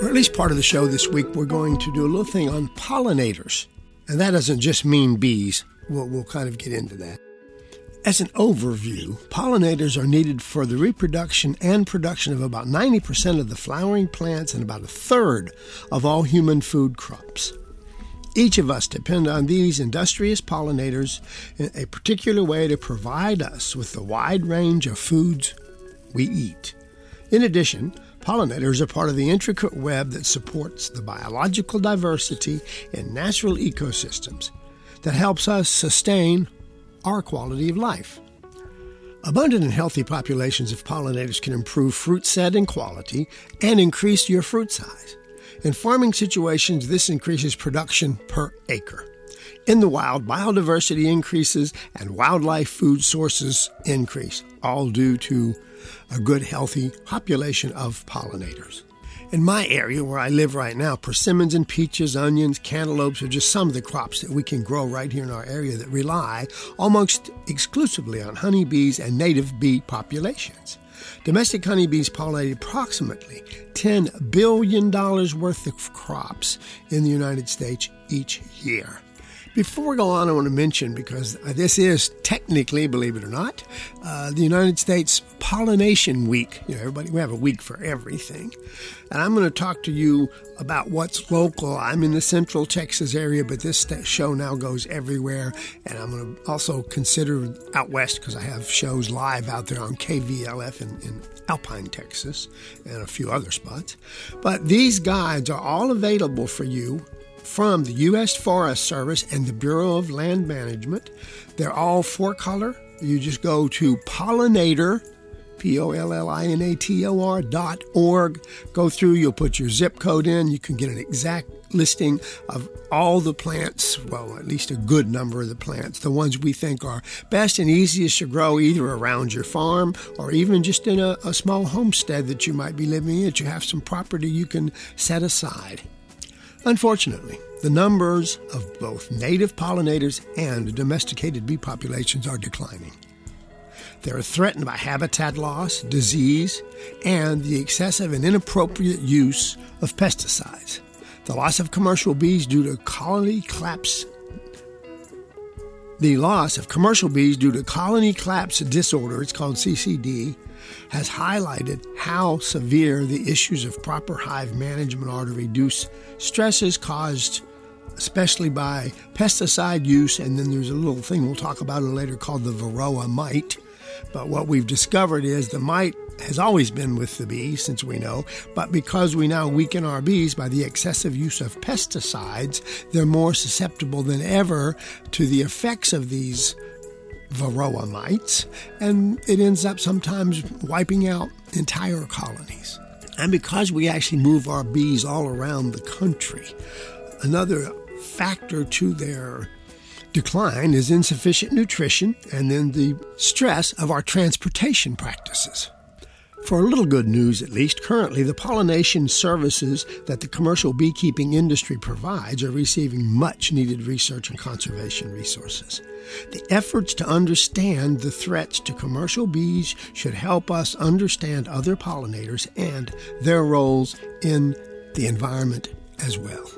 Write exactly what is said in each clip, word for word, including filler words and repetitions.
at least part of the show this week, we're going to do a little thing on pollinators. And that doesn't just mean bees. We'll, we'll kind of get into that. As an overview, pollinators are needed for the reproduction and production of about ninety percent of the flowering plants and about a third of all human food crops. Each of us depend on these industrious pollinators in a particular way to provide us with the wide range of foods we eat. In addition, pollinators are part of the intricate web that supports the biological diversity in natural ecosystems that helps us sustain our quality of life. Abundant and healthy populations of pollinators can improve fruit set and quality and increase your fruit size. In farming situations, this increases production per acre. In the wild, biodiversity increases and wildlife food sources increase, all due to a good, healthy population of pollinators. In my area where I live right now, persimmons and peaches, onions, cantaloupes are just some of the crops that we can grow right here in our area that rely almost exclusively on honeybees and native bee populations. Domestic honeybees pollinate approximately ten billion dollars worth of crops in the United States each year. Before we go on, I want to mention, because this is technically, believe it or not, uh, the United States Pollination Week. You know, everybody, we have a week for everything. And I'm going to talk to you about what's local. I'm in the central Texas area, but this show now goes everywhere. And I'm going to also consider out west, because I have shows live out there on K V L F in, in Alpine, Texas, and a few other spots. But these guides are all available for you from the U S Forest Service and the Bureau of Land Management. They're all four-color. You just go to pollinator, P O L L I N A T O R dot org. Go through, you'll put your zip code in. You can get an exact listing of all the plants, well, at least a good number of the plants, the ones we think are best and easiest to grow either around your farm or even just in a, a small homestead that you might be living in, that you have some property you can set aside. Unfortunately, the numbers of both native pollinators and domesticated bee populations are declining. They are threatened by habitat loss, disease, and the excessive and inappropriate use of pesticides. The loss of commercial bees due to colony collapse The loss of commercial bees due to colony collapse disorder, it's called C C D, has highlighted how severe the issues of proper hive management are to reduce stresses caused especially by pesticide use. And then there's a little thing we'll talk about later called the Varroa mite. But what we've discovered is the mite has always been with the bees, since we know, but because we now weaken our bees by the excessive use of pesticides, they're more susceptible than ever to the effects of these Varroa mites, and it ends up sometimes wiping out entire colonies. And because we actually move our bees all around the country, another factor to their decline is insufficient nutrition and then the stress of our transportation practices. For a little good news, at least, currently the pollination services that the commercial beekeeping industry provides are receiving much-needed research and conservation resources. The efforts to understand the threats to commercial bees should help us understand other pollinators and their roles in the environment as well.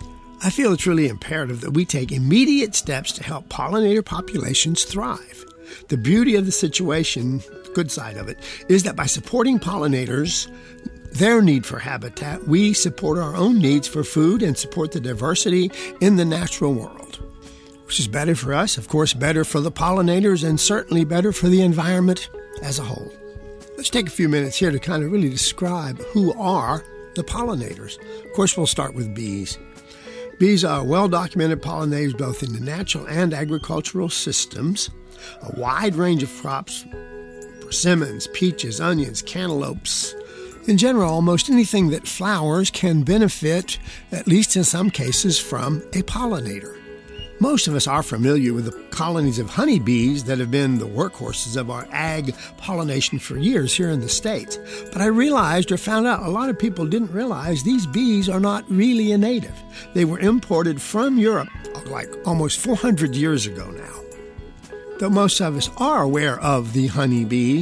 I feel it's really imperative that we take immediate steps to help pollinator populations thrive. The beauty of the situation, the good side of it, is that by supporting pollinators, their need for habitat, we support our own needs for food and support the diversity in the natural world, which is better for us, of course, better for the pollinators, and certainly better for the environment as a whole. Let's take a few minutes here to kind of really describe who are the pollinators. Of course, we'll start with bees. Bees are well-documented pollinators both in the natural and agricultural systems. A wide range of crops, persimmons, peaches, onions, cantaloupes. In general, almost anything that flowers can benefit, at least in some cases, from a pollinator. Most of us are familiar with the colonies of honeybees that have been the workhorses of our ag pollination for years here in the States. But I realized or found out a lot of people didn't realize these bees are not really a native. They were imported from Europe like almost four hundred years ago now. Though most of us are aware of the honeybee,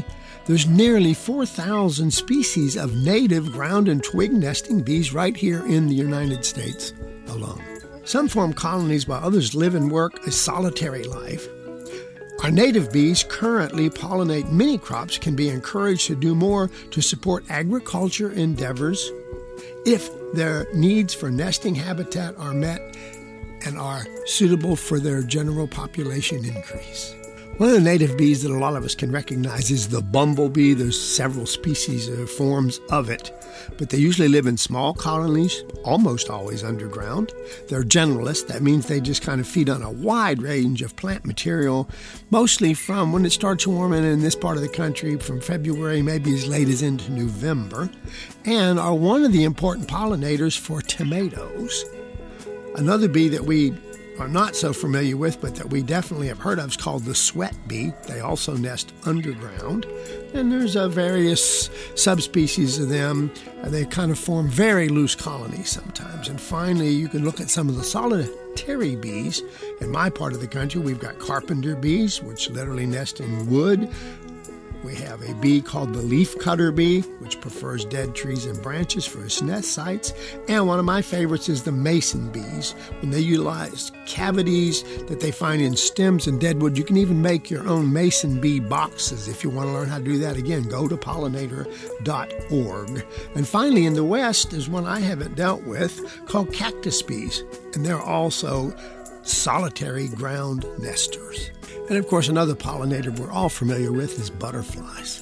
There's nearly four thousand species of native ground and twig nesting bees right here in the United States alone. Some form colonies while others live and work a solitary life. Our native bees currently pollinate many crops, can be encouraged to do more to support agriculture endeavors if their needs for nesting habitat are met and are suitable for their general population increase. One of the native bees that a lot of us can recognize is the bumblebee. There's several species or forms of it, but they usually live in small colonies, almost always underground. They're generalists. That means they just kind of feed on a wide range of plant material, mostly from when it starts warming in this part of the country from February, maybe as late as into November, and are one of the important pollinators for tomatoes. Another bee that we are not so familiar with, but that we definitely have heard of, is called the sweat bee. They also nest underground, and there's uh, various subspecies of them. Uh, they kind of form very loose colonies sometimes. And finally, you can look at some of the solitary bees. In my part of the country, we've got carpenter bees, which literally nest in wood. We have a bee called the leafcutter bee, which prefers dead trees and branches for its nest sites. And one of my favorites is the mason bees. When they utilize cavities that they find in stems and deadwood, you can even make your own mason bee boxes. If you want to learn how to do that, again, go to pollinator dot org. And finally, in the West, is one I haven't dealt with called cactus bees. And they're also solitary ground nesters. And of course, another pollinator we're all familiar with is butterflies.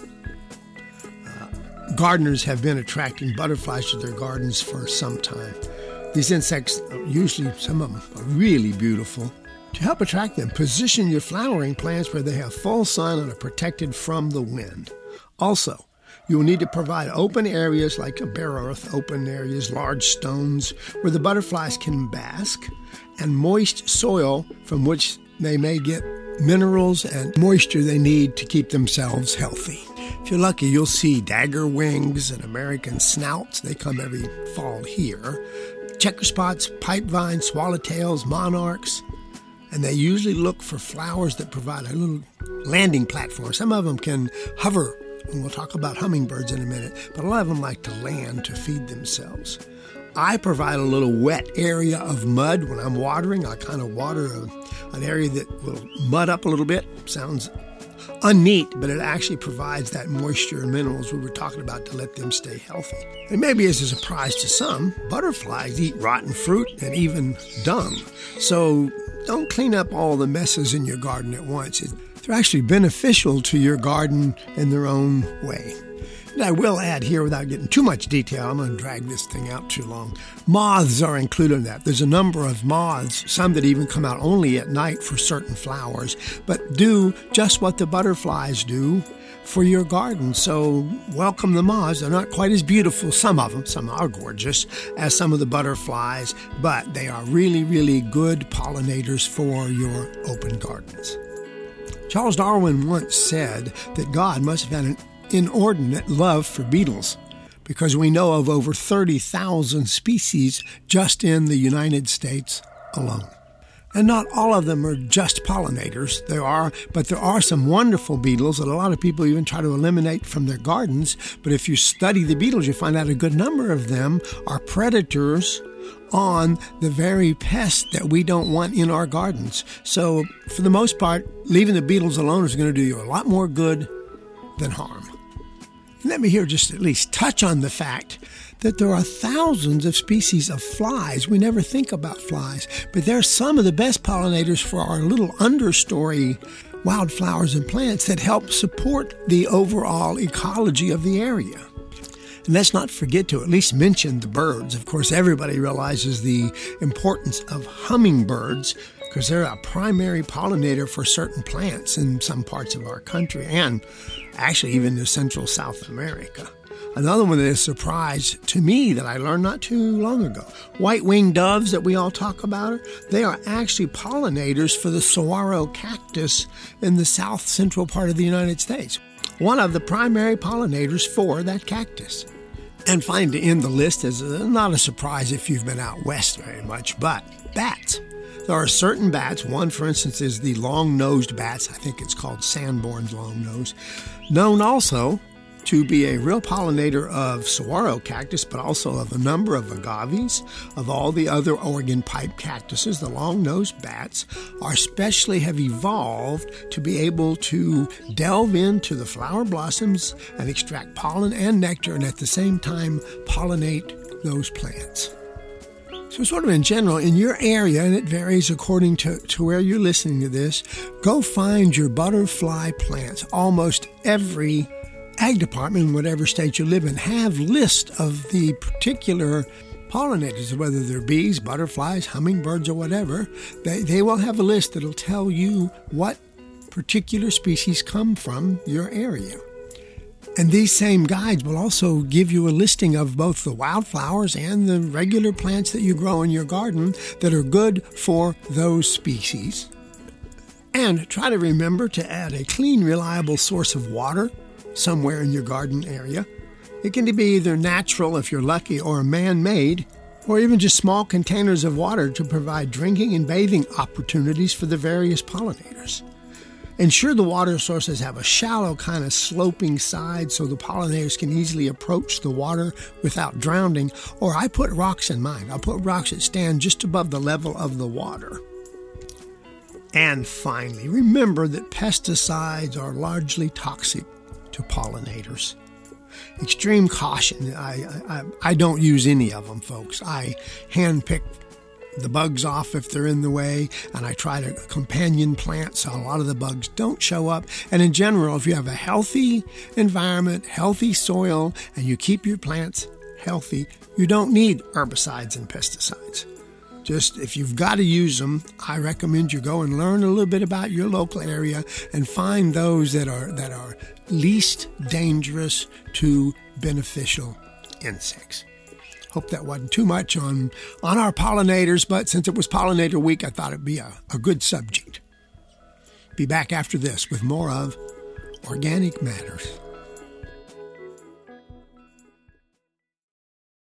Uh, gardeners have been attracting butterflies to their gardens for some time. These insects, usually some of them are really beautiful. To help attract them, position your flowering plants where they have full sun and are protected from the wind. Also, you will need to provide open areas like a bare earth, open areas, large stones where the butterflies can bask, and moist soil from which they may get minerals and moisture they need to keep themselves healthy. If you're lucky, you'll see dagger wings and American snouts. They come every fall here. Checker spots, pipe vines, swallowtails, monarchs. And they usually look for flowers that provide a little landing platform. Some of them can hover, and we'll talk about hummingbirds in a minute, but a lot of them like to land to feed themselves. I provide a little wet area of mud when I'm watering. I kind of water a, an area that will mud up a little bit. Sounds unneat, but it actually provides that moisture and minerals we were talking about to let them stay healthy. And maybe as a surprise to some, butterflies eat rotten fruit and even dung. So don't clean up all the messes in your garden at once. They're actually beneficial to your garden in their own way. And I will add here, without getting too much detail, I'm going to drag this thing out too long. Moths are included in that. There's a number of moths, some that even come out only at night for certain flowers, but do just what the butterflies do for your garden. So welcome the moths. They're not quite as beautiful, some of them, some are gorgeous, as some of the butterflies, but they are really, really good pollinators for your open gardens. Charles Darwin once said that God must have had an inordinate love for beetles, because we know of over thirty thousand species just in the United States alone. And not all of them are just pollinators. There are, but there are some wonderful beetles that a lot of people even try to eliminate from their gardens. But if you study the beetles, you find out a good number of them are predators on the very pests that we don't want in our gardens. So for the most part, leaving the beetles alone is going to do you a lot more good than harm. Let me here just at least touch on the fact that there are thousands of species of flies. We never think about flies, but they're some of the best pollinators for our little understory wildflowers and plants that help support the overall ecology of the area. And let's not forget to at least mention the birds. Of course, everybody realizes the importance of hummingbirds, because they're a primary pollinator for certain plants in some parts of our country, and actually even in Central South America. Another one that is a surprise to me that I learned not too long ago. White-winged doves that we all talk about, they are actually pollinators for the saguaro cactus in the south central part of the United States. One of the primary pollinators for that cactus. And finally, to end the list is not a surprise if you've been out west very much, but bats. There are certain bats. One, for instance, is the long-nosed bats. I think it's called Sanborn's longnose. Known also to be a real pollinator of saguaro cactus, but also of a number of agaves, of all the other Oregon pipe cactuses. The long-nosed bats are especially have evolved to be able to delve into the flower blossoms and extract pollen and nectar, and at the same time pollinate those plants. So sort of in general, in your area, and it varies according to, to where you're listening to this, go find your butterfly plants. Almost every ag department in whatever state you live in have lists of the particular pollinators, whether they're bees, butterflies, hummingbirds, or whatever. They, they will have a list that'll tell you what particular species come from your area. And these same guides will also give you a listing of both the wildflowers and the regular plants that you grow in your garden that are good for those species. And try to remember to add a clean, reliable source of water somewhere in your garden area. It can be either natural if you're lucky, or man-made, or even just small containers of water to provide drinking and bathing opportunities for the various pollinators. Ensure the water sources have a shallow kind of sloping side so the pollinators can easily approach the water without drowning, or I put rocks in mine. I'll put rocks that stand just above the level of the water. And finally, remember that pesticides are largely toxic to pollinators. Extreme caution. I, I I don't use any of them, folks. I handpick the bugs off if they're in the way, and I try to companion plant so a lot of the bugs don't show up. And in general, if you have a healthy environment, healthy soil, and you keep your plants healthy, you don't need herbicides and pesticides. Just if you've got to use them, I recommend you go and learn a little bit about your local area and find those that are that are least dangerous to beneficial insects. Hope that wasn't too much on, on our pollinators, but since it was Pollinator Week, I thought it'd be a, a good subject. Be back after this with more of Organic Matters.